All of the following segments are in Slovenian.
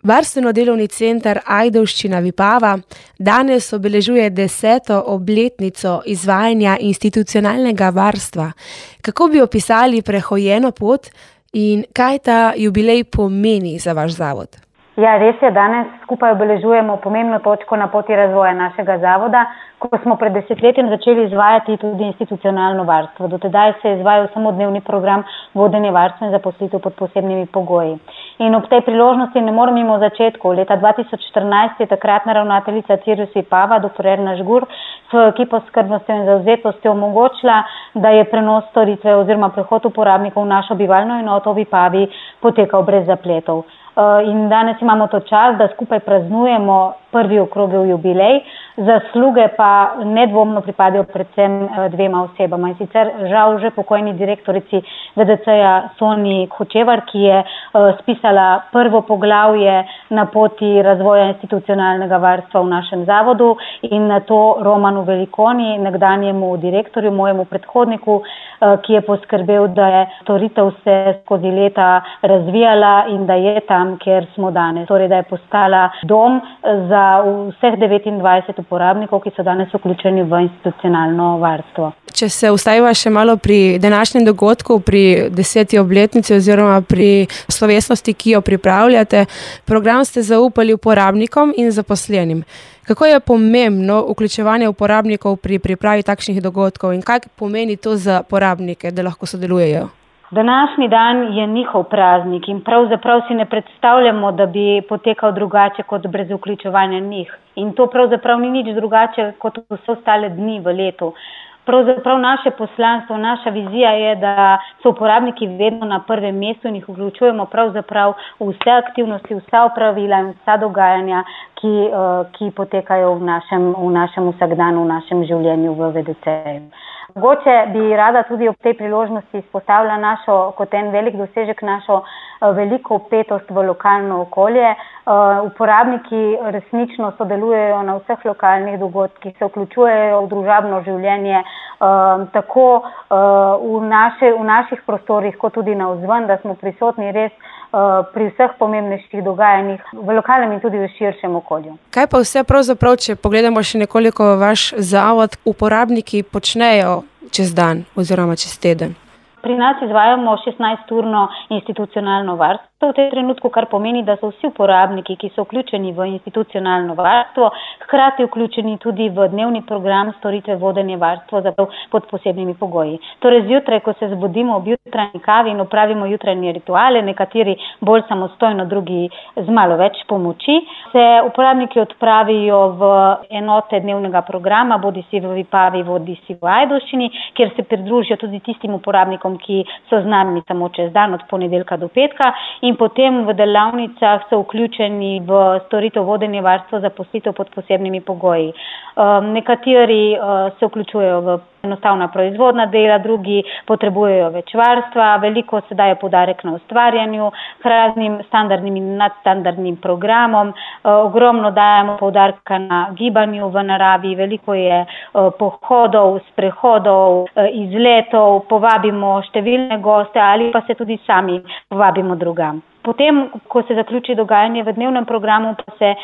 Varstveno-delovni center Ajdovščina Vipava danes obeležuje 10. obletnico izvajanja institucionalnega varstva. Kako bi opisali prehojeno pot in kaj ta jubilej pomeni za vaš zavod? Ja, res je, danes skupaj obeležujemo pomembno točko na poti razvoja našega zavoda, ko smo pred desetletjem začeli izvajati tudi institucionalno varstvo. Do tedaj se je izvajal samo dnevni program vodenja varstva in zaposlitev pod posebnimi pogoji. In ob tej priložnosti ne moremo mimo začetku. Leta 2014 je takratna ravnateljica Cirus Vipava, dr. Erna Žgur, svojo ekipo s skrbnostjo in zavzetostjo omogočila, da je prenos storitve oziroma prehod uporabnikov v našo bivalno enoto v Vipavi potekal brez zapletov. In danes imamo to čas, da skupaj praznujemo prvi okrogel jubilej. Zasluge pa nedvomno pripadajo predvsem dvema osebama. In sicer žal že pokojni direktorici VDC-ja Sonji Hočevar, ki je spisala prvo poglavje na poti razvoja institucionalnega varstva v našem zavodu, in na to Romanu Velikoni, nekdanjemu direktorju, mojemu predhodniku, ki je poskrbel, da je storitev se skozi leta razvijala in da je tam, kjer smo danes. Torej, da je postala dom za vseh 29 uporabnikov, ki so danes vključeni v institucionalno varstvo. Če se ustaviva še malo pri današnjem dogodku, pri 10. obletnici oziroma pri slovesnosti, ki jo pripravljate, program ste zaupali uporabnikom in zaposlenim. Kako je pomembno vključevanje uporabnikov pri pripravi takšnih dogodkov in kaj pomeni to za uporabnike, da lahko sodelujejo? Današnji dan je njihov praznik in pravzaprav si ne predstavljamo, da bi potekal drugače kot brez vključevanja njih. In to pravzaprav ni nič drugače kot vse ostale dni v letu. Pravzaprav naše poslanstvo, naša vizija je, da so uporabniki vedno na prvem mestu in jih vključujemo pravzaprav v vse aktivnosti, vsa opravila in vsa dogajanja, ki potekajo v našem vsakdanu, v našem življenju v VDC-ju. Mogoče bi rada tudi ob tej priložnosti izpostavila našo, kot en velik dosežek, našo veliko vpetost v lokalno okolje. Uporabniki resnično sodelujejo na vseh lokalnih dogodkih, se vključujejo v družabno življenje, tako v naših prostorih, kot tudi navzven, da smo prisotni res pri vseh pomembnejših dogajanjih v lokalnem in tudi v širšem okolju. Kaj pa vse pravzaprav, če pogledamo še nekoliko vaš zavod, uporabniki počnejo čez dan oziroma čez teden? Pri nas izvajamo 16-urno institucionalno varstvo v tem trenutku, kar pomeni, da so vsi uporabniki, ki so vključeni v institucionalno varstvo, hkrati vključeni tudi v dnevni program storitve vodenja varstva pod posebnimi pogoji. Torej zjutraj, ko se zbudimo ob jutranji kavi in opravimo jutranje rituale, nekateri bolj samostojno, drugi z malo več pomoči, se uporabniki odpravijo v enote dnevnega programa, bodisi v Vipavi, bodisi v Ajdovščini, kjer se pridružijo tudi tistim uporabnikom, ki so z nami samo čez dan od ponedeljka do petka, in potem v delavnicah so vključeni v storitev vodenja varstva zaposlitev pod posebnimi pogoji. Nekateri se vključujejo v enostavna proizvodna dela, drugi potrebujejo več varstva, veliko se daje poudarek na ustvarjanju, k raznim standardnim in nadstandardnim programom, ogromno dajemo poudarka na gibanju v naravi, veliko je pohodov, sprehodov, izletov, povabimo številne goste ali pa se tudi sami povabimo drugam. Potem, ko se zaključi dogajanje v dnevnem programu, pa se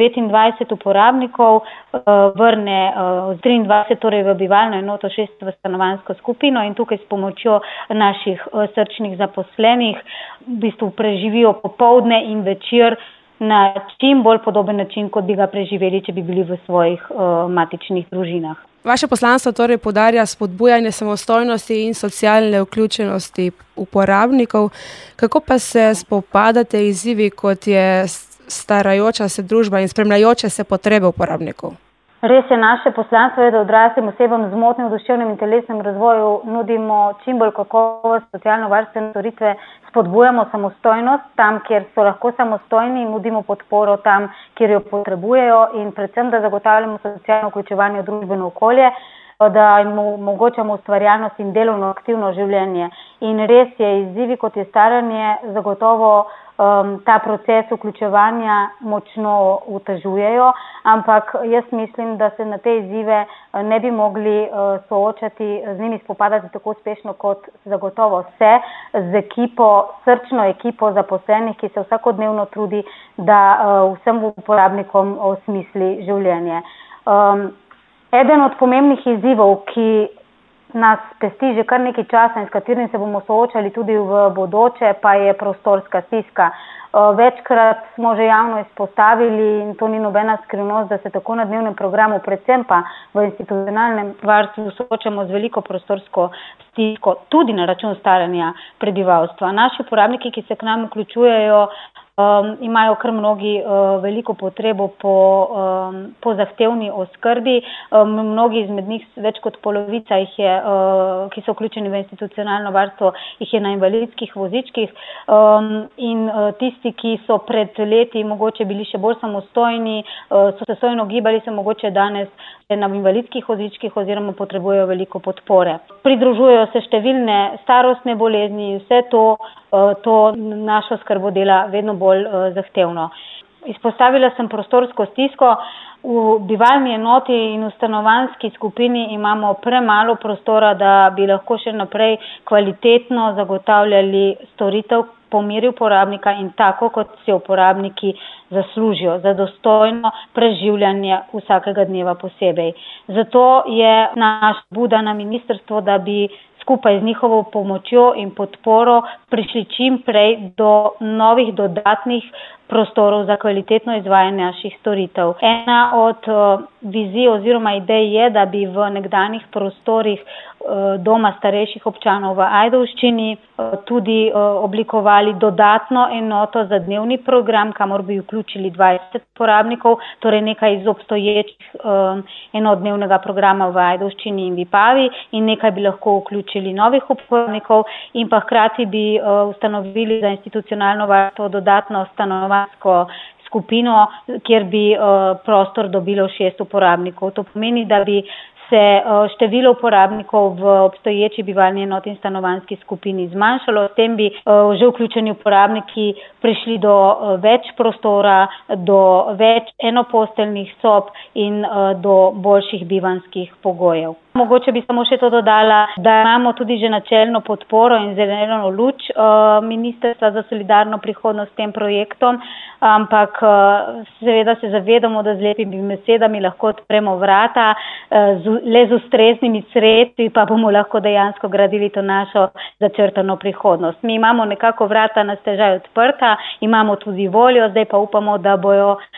29 uporabnikov vrne z 23, torej v bivalno enoto, 6 v stanovanjsko skupino, in tukaj s pomočjo naših srčnih zaposlenih v bistvu preživijo popoldne in večer na čim bolj podoben način, kot bi ga preživeli, če bi bili v svojih matičnih družinah. Vaše poslanstvo torej poudarja spodbujanje samostojnosti in socialne vključenosti uporabnikov. Kako pa se spopadate izzivi, kot je starajoča se družba in spremljajoče se potrebe uporabnikov? Res je, naše poslanstvo je, da odraslim osebam z motnjami v duševnem in telesnem razvoju nudimo čim bolj kakovost socialno-varstvene storitve, spodbujamo samostojnost tam, kjer so lahko samostojni, nudimo podporo tam, kjer jo potrebujejo, in predvsem, da zagotavljamo socialno vključevanje v družbeno okolje. da jim omogočamo ustvarjalnost in delovno aktivno življenje. In res je, izzivi kot je staranje zagotovo ta proces vključevanja močno otežujejo, ampak jaz mislim, da se na te izzive ne bi mogli soočati, z njimi spopadati tako uspešno kot zagotovo se, z ekipo, srčno ekipo zaposlenih, ki se vsakodnevno trudi, da vsem uporabnikom osmisli življenje. Eden od pomembnih izzivov, ki nas pesti že kar nekaj časa in s katerim se bomo soočali tudi v bodoče, pa je prostorska stiska. Večkrat smo že javno izpostavili in to ni nobena skrivnost, da se tako na dnevnem programu, predvsem pa v institucionalnem varstvu soočamo z veliko prostorsko stisko, tudi na račun staranja prebivalstva. Naši uporabniki, ki se k nam vključujejo, imajo kar mnogi veliko potrebo po zahtevni oskrbi. Mnogi izmed njih, več kot polovica jih je, ki so vključeni v institucionalno varstvo, jih je na invalidskih vozičkih in tisti, ki so pred leti mogoče bili še bolj samostojni, so se sojno gibali, se mogoče danes na invalidskih vozičkih oziroma potrebujejo veliko podpore. Pridružujejo se številne starostne bolezni, vse to našo skrbo dela vedno bolj zahtevno. Izpostavila sem prostorsko stisko. V bivalni enoti in v stanovanjski skupini imamo premalo prostora, da bi lahko še naprej kvalitetno zagotavljali storitev po meri uporabnika in tako, kot si uporabniki zaslužijo, za dostojno preživljanje vsakega dneva posebej. Zato je naš pobuda na ministrstvo, da bi skupaj z njihovo pomočjo in podporo prišli čim prej do novih dodatnih prostorov za kvalitetno izvajanje naših storitev. Ena od vizij oziroma idej je, da bi v nekdanjih prostorih doma starejših občanov v Ajdovščini tudi oblikovali dodatno enoto za dnevni program, kamor bi vključili 20 uporabnikov, torej nekaj iz obstoječih enot dnevnega programa v Ajdovščini in Vipavi in nekaj bi lahko vključili novih uporabnikov in pa hkrati bi ustanovili za institucionalno varstvo dodatno stanovanjsko skupino, kjer bi prostor dobilo 6 uporabnikov. To pomeni, da bi se število uporabnikov v obstoječi bivalni enoti in stanovanjski skupini zmanjšalo. S tem bi že vključeni uporabniki prišli do več prostora, do več enoposteljnih sob in do boljših bivanjskih pogojev. Mogoče bi samo še to dodala, da imamo tudi že načelno podporo in zeleno luč Ministrstva za solidarno prihodnost s tem projektom, ampak seveda se zavedamo, da z lepimi besedami lahko odpremo vrata, le z ustreznimi sredstvi pa bomo lahko dejansko gradili to našo začrtano prihodnost. Mi imamo nekako vrata na stežaj odprta, imamo tudi voljo, zdaj pa upamo, da bo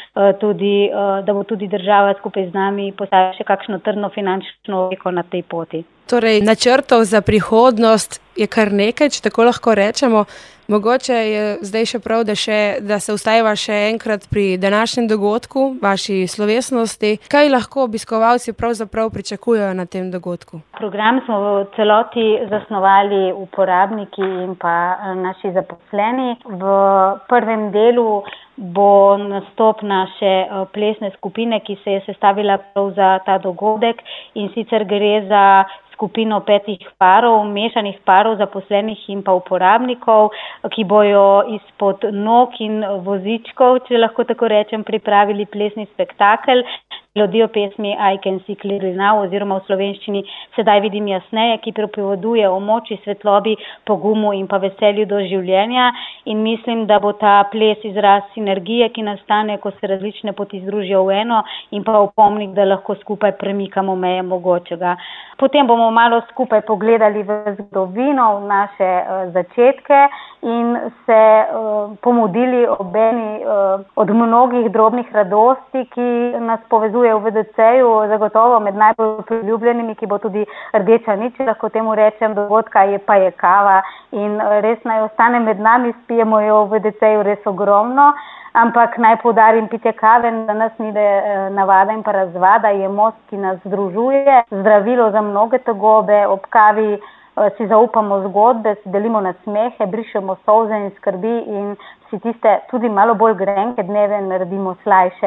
tudi država skupaj z nami postavila še kakšno trdno finančno obliko na tej poti. Torej, načrtov za prihodnost je kar nekaj, če tako lahko rečemo. Mogoče je zdaj še prav, da se ustaviva še enkrat pri današnjem dogodku, vaši slovesnosti. Kaj lahko obiskovalci pravzaprav pričakujejo na tem dogodku? Program smo v celoti zasnovali uporabniki in pa naši zaposleni. V prvem delu bo nastop naše plesne skupine, ki se je sestavila prav za ta dogodek in sicer gre za skupino 5 parov, mešanih parov zaposlenih in pa uporabnikov, ki bojo izpod nog in vozičkov, če lahko tako rečem, pripravili plesni spektakel. Melodijo pesmi I Can See Clearly Now oziroma v slovenščini Sedaj vidim jasneje, ki pripoveduje o moči, svetlobi, pogumu in pa veselju do življenja in mislim, da bo ta ples izraz sinergije, ki nastane, ko se različne poti združijo v eno in pa opomnik, da lahko skupaj premikamo meje mogočega. Potem bomo malo skupaj pogledali v zgodovino, v naše začetke in se pomudili ob eni od mnogih drobnih radosti, ki nas povezuje v VDC-ju, zagotovo med najbolj priljubljenimi, ki bo tudi rdeča nič, lahko temu rečem, dogodka je pa je kava in res naj ostane med nami, spijemo jo v VDC-ju res ogromno, ampak naj poudarim, pitje kave za nas ni navada in pa razvada, je most, ki nas združuje, zdravilo za mnoge tegobe, ob kavi si zaupamo zgodbe, si delimo nasmehe, brišemo solze in skrbi in si tiste tudi malo bolj grenke dneve naredimo slajše.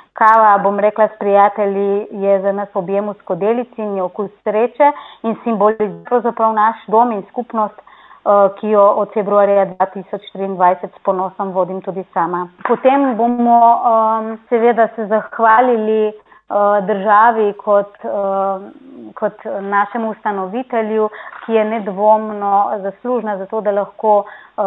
Kava, bom rekla, s prijatelji je za nas v objemu skodelici in je okus sreče in simbolizira pravzaprav naš dom in skupnost, ki jo od februarja 2023 s ponosom vodim tudi sama. Potem bomo seveda se zahvalili državi kot našemu ustanovitelju, ki je nedvomno zaslužna za to, da lahko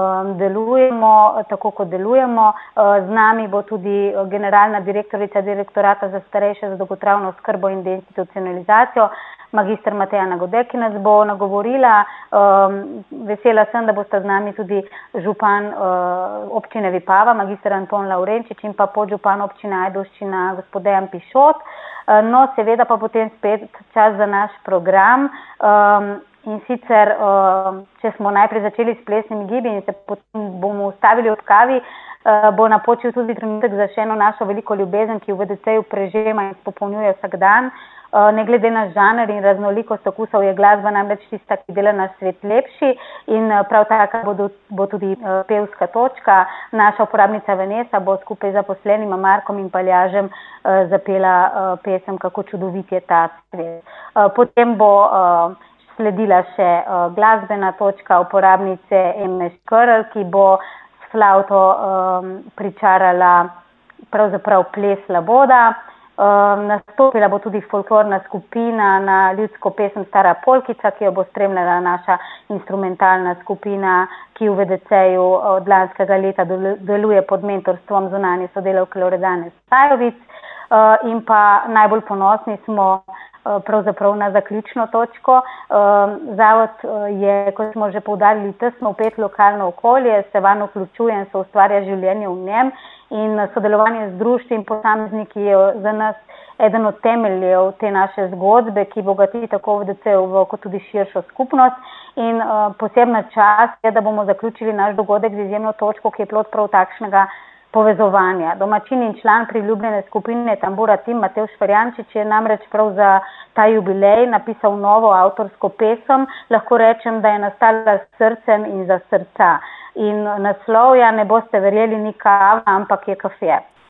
delujemo tako, kot delujemo. Z nami bo tudi generalna direktorica Direktorata za starejše, za dolgotrajno oskrbo in deinstitucionalizacijo, magister Mateja Nagodek, ki nas bo nagovorila. Vesela sem, da boste z nami tudi župan občine Vipava, magister Anton Lavrenčič in pa podžupan občine Ajdovščina, gospod Dejan Pišot. No, seveda pa potem spet čas za naš program. In sicer, če smo najprej začeli s plesnimi gibi in se potem bomo ustavili ob kavi, bo napočil tudi trenutek za še eno našo veliko ljubezen, ki v VDC-ju prežema in popolnjuje vsak dan. Ne glede na žanr in raznolikost okusov je glasba namreč tista, ki dela naš svet lepši in prav taka bo tudi pevska točka. Naša uporabnica Vanessa bo skupaj z zaposlenima Markom in Paljažem zapela pesem Kako čudovit je ta svet. Potem bo sledila še glasbena točka uporabnice Eme Škrl, ki bo s flavto pričarala pravzaprav ples Laboda. Nastopila bo tudi folklorna skupina na ljudsko pesem Stara Polkica, ki jo bo spremljala naša instrumentalna skupina, ki v VDC-ju od lanskega leta deluje pod mentorstvom zunanje sodelavke Loredane Stajovic. In pa najbolj ponosni smo pravzaprav na zaključno točko. Zavod je, kot smo že poudarili, tesno vpet lokalno okolje, se vanj vključuje in se ustvarja življenje v njem in sodelovanje z društvi in posamezniki je za nas eden od temeljev te naše zgodbe, ki bogati tako VDC-ju kot tudi širšo skupnost. In posebna čast je, da bomo zaključili naš dogodek z izjemno točko, ki je plod prav takšnega povezovanja. Domačin in član priljubljene skupine Tambura Tim Matevž Ferjančič je namreč prav za ta jubilej napisal novo avtorsko pesem. Lahko rečem, da je nastala s srcem in za srca. In naslov, ja, ne boste verjeli, ni kava, ampak je kafe.